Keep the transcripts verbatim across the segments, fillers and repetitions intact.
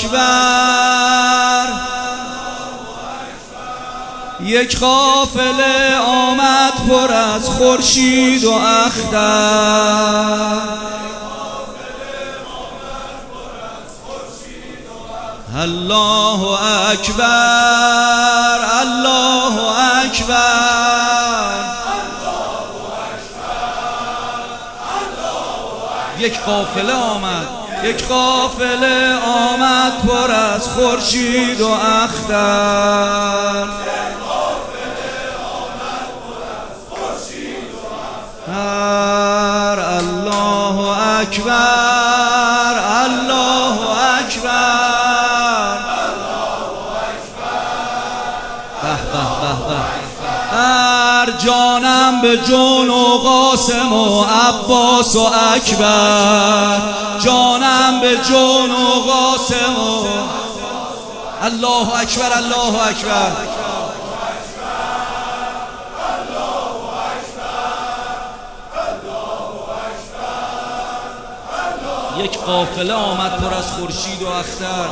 اکبر. یک قافله آمد پر از خورشید و اختر. الله اکبر، الله اکبر. یک قافله آمد، یک قافله آمد پر از خورشید و اختر. الله اکبر، الله اکبر. به به به به. هر جانم به جون و قاسم و عباس و اکبر. جانم به جون و قاسم و الله اکبر، الله اکبر. یک قافله آمد پر از خورشید و اختر.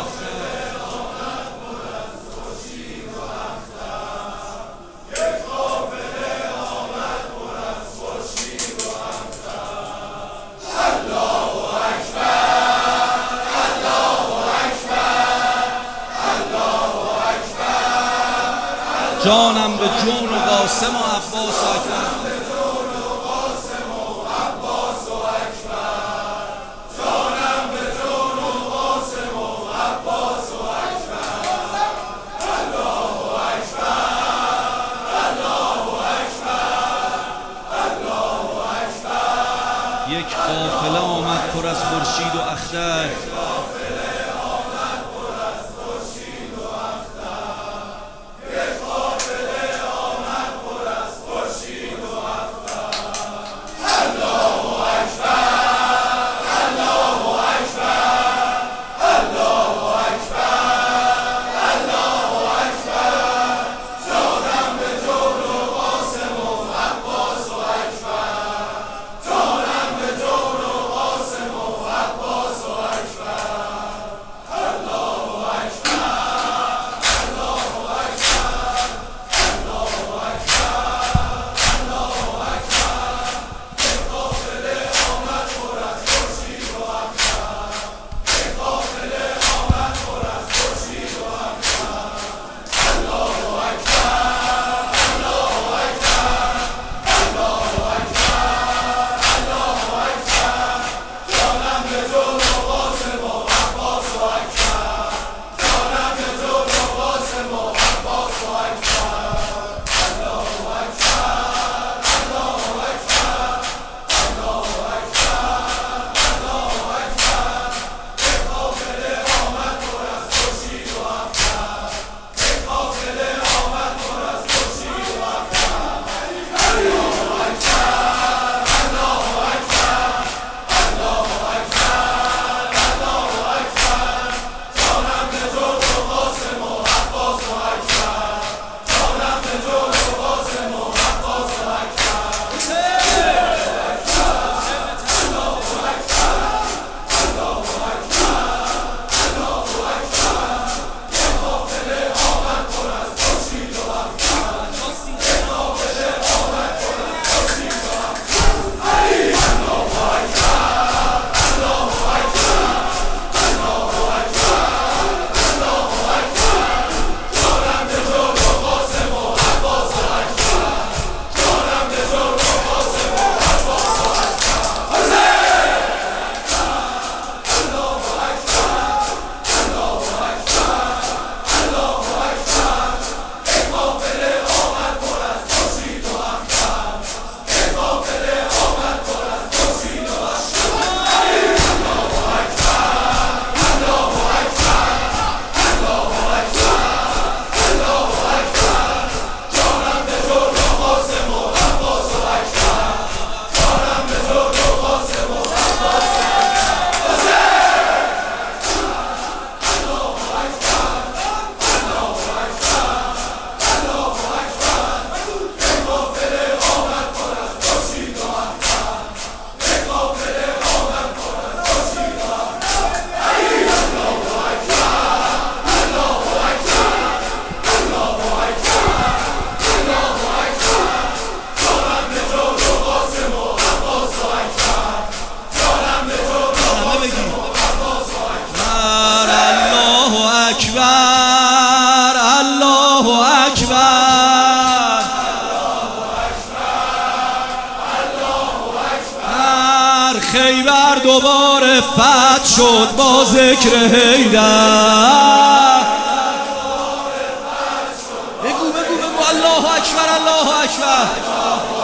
جانم به جون و قاسم و عباس و اکبر. یک قافله آمد پر از خورشید و اختر. خیبر دوباره فتح شد با ذکر حیدر. بگو بگو بگو الله اکبر الله اکبر.